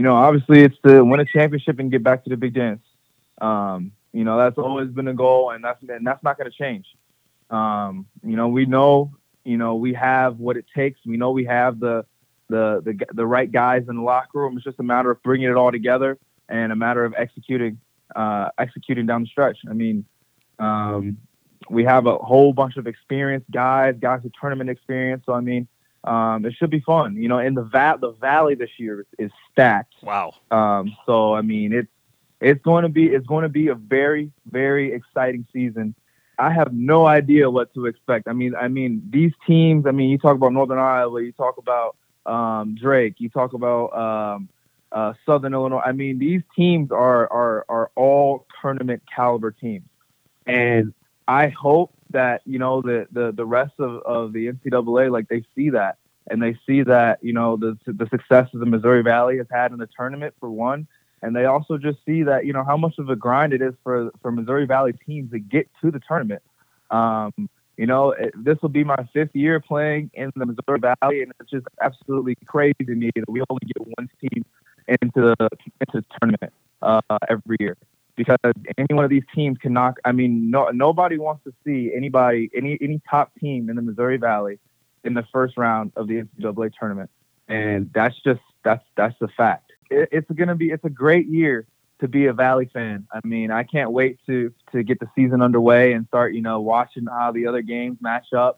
obviously it's to win a championship and get back to the big dance. That's always been a goal, and that's not going to change. We know, we have what it takes. We know we have the right guys in the locker room. It's just a matter of bringing it all together and a matter of executing down the stretch. We have a whole bunch of experienced guys with tournament experience. So it should be fun. In the valley this year is stacked. Wow. It's going to be a very, very exciting season. I have no idea what to expect. These teams. You talk about Northern Iowa. You talk about Drake. You talk about Southern Illinois. These teams are all tournament caliber teams, and I hope that the rest of the NCAA, like, they see that, and they see that the successes the Missouri Valley has had in the tournament, for one, and they also just see that how much of a grind it is for Missouri Valley teams to get to the tournament. This will be my fifth year playing in the Missouri Valley, and it's just absolutely crazy to me that we only get one team into the tournament every year, because any one of these teams can knock. Nobody wants to see any top team in the Missouri Valley in the first round of the NCAA tournament, and that's the fact. It's a great year to be a Valley fan. I can't wait to get the season underway and start watching how the other games match up,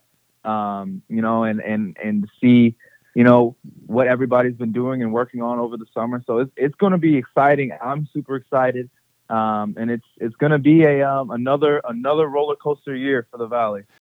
and see what everybody's been doing and working on over the summer. So it's going to be exciting. I'm super excited. And it's going to be another roller coaster year for the Valley.